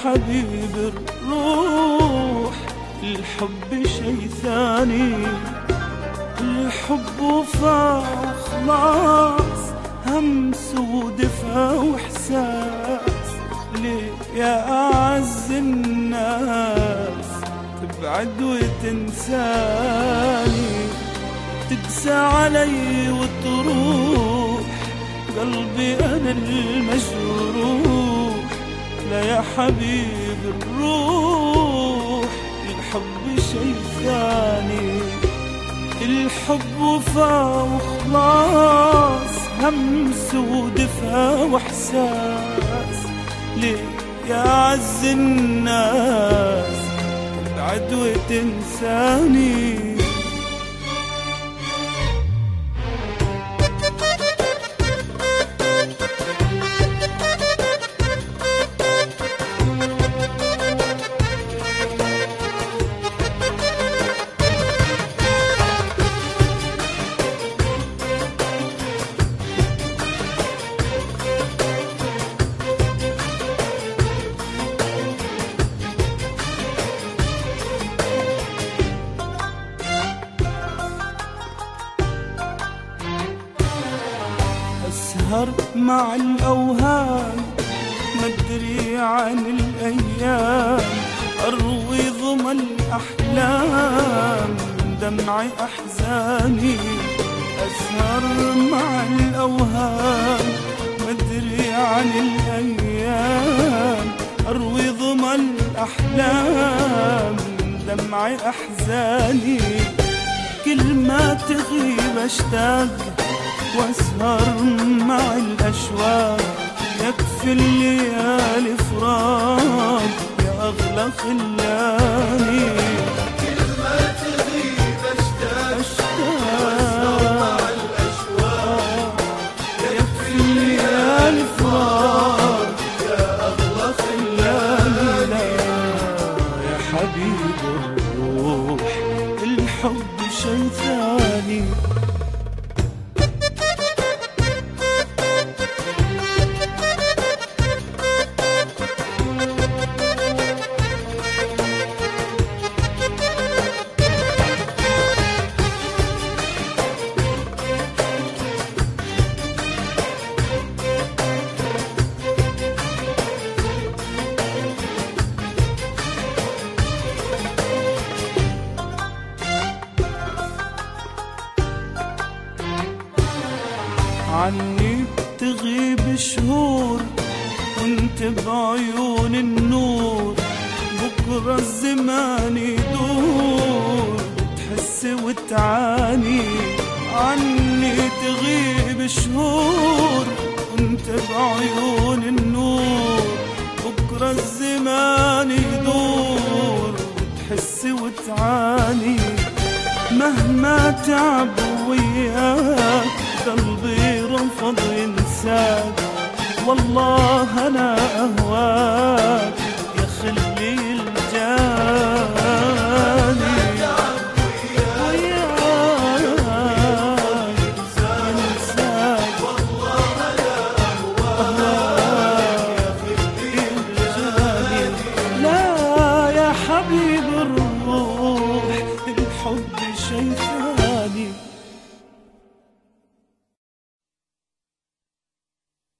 حبيب الروح، الحب شي ثاني، الحب وفا وخلاص، همس ودفا واحساس. ليه يا اعز الناس تبعد وتنساني، تقسى علي وتروح قلبي انا المجروح؟ لا يا حبيب الروح، الحب شي ثاني، الحب وفا وخلاص، همس ودفا واحساس. ليه يا عز الناس تبعد وتنساني؟ أسهر مع الأوهام، مدري عن الأيام، أروي ظما الأحلام من دمع أحزاني. أسهر مع الأوهام، مدري عن الأيام، أروي ظما الأحلام من دمع أحزاني. كل ما تغيب أشتاق واسهر مع الأشواق، يكفي الليالي فراق يا أغلى خلاني. كل ما تغيب أشتاق واسهر مع الأشواق، يكفي الليالي فراق يا أغلى خلاني. لا يا حبيب الروح، الحب شي ثاني. عني بتغيب شهور وانت بعيون النور، بكرة الزمان يدور تحس وتعاني. عني تغيب شهور وانت بعيون النور، بكرة الزمان يدور تحس وتعاني. مهما تعب وياك قلبي رفض ينساك، والله أنا أهواك